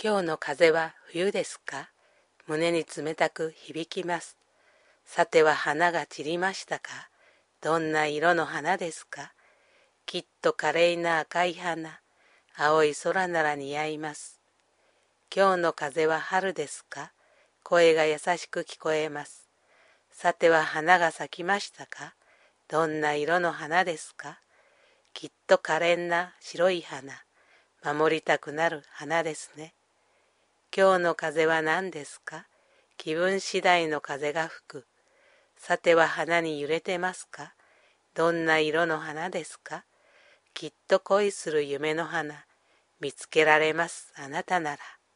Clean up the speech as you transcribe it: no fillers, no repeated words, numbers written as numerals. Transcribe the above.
今日の風は冬ですか？胸に冷たく響きます。さては花が散りましたか？どんな色の花ですか？きっと華麗な赤い花、青い空なら似合います。今日の風は春ですか？声が優しく聞こえます。さては花が咲きましたか？どんな色の花ですか？きっと可憐な白い花、守りたくなる花ですね。今日の風は何ですか？気分次第の風が吹く。さては花に揺れてますか？どんな色の花ですか？きっと恋する夢の花、見つけられますあなたなら。